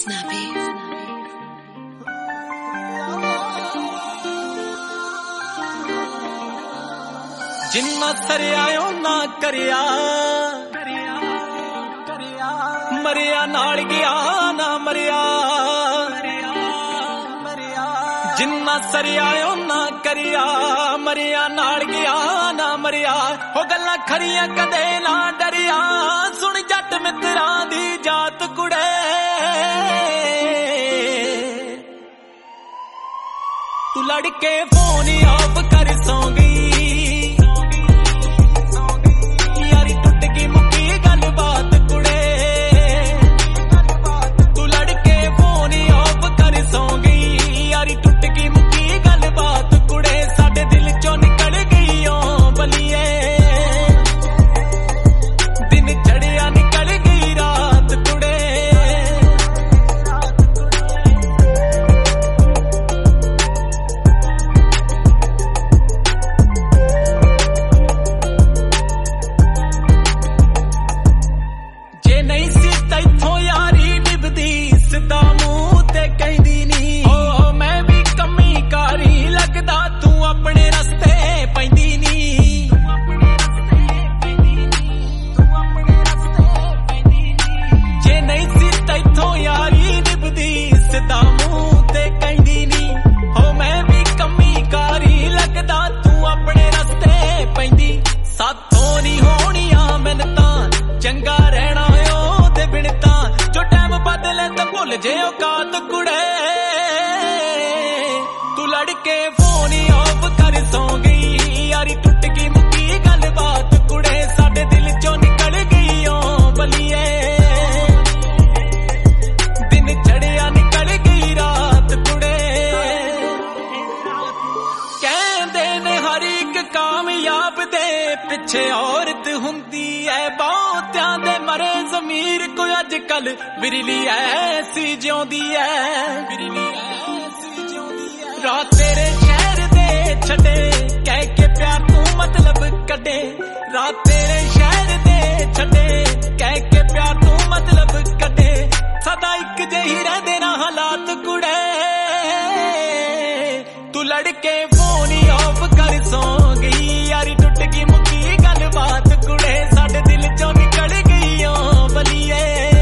Snappy. जिन्ना सरिया ना करिया मरिया नाल गया ना मरिया जिन्ना सरिया ना करिया मरिया नाल गया ना मरिया हो गल्लां खरियां कदे ना डरिया सुन जट मित्रां दी जात कुड़े तू लड़के फोन ऑफ कर सौ गई जे औकात कुड़े तू लड़के फोन ऑफ कर सौ गई यारी टुट गई मुक्की गल बात कुड़े साडे दिल चों निकल गई ओ बलिए दिन चढ़िया निकल गई रात कुड़े कहंदे ने हर एक कामयाब दे पिछे औरत हुंदी है बहुत्यां दे मरे ज़मीर को अजकल बिरली ऐसी जिउंदी है रात तेरे शहर दे छड़े कह के प्यार तू मतलब कटे रात तेरे शहर दे छड़े कह के प्यार तू मतलब कटे सदा एक जही रहंदे ना हालात कुड़े तू लड़के फोन ऑफ कर सौ गई यारी टुट गई मुक्की गल बात कुड़े साडे दिल चों निकल गई ओ बलिए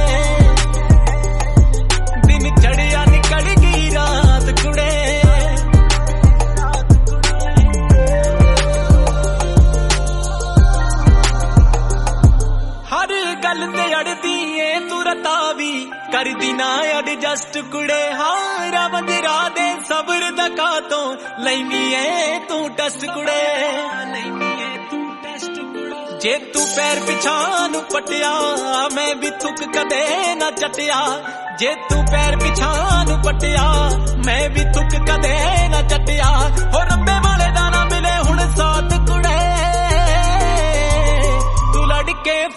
दिन चढ़िया निकल गई रात कुड़े हर गल ते अड़दी ए तू रतावी कर दी ना एडजस्ट कुड़े हारा बंदरा दे सबर दका तो लैनी ए तू टेस्ट कुड़े जे तू पैर पिछां नू पटिया मैं भी थुक कदे ना चटिया जे तू पैर पिछां नू पटिया मैं भी थुक कदे ना चटिया हो रंबे वाले दा ना मिले हुण साथ कुड़े तू लड़के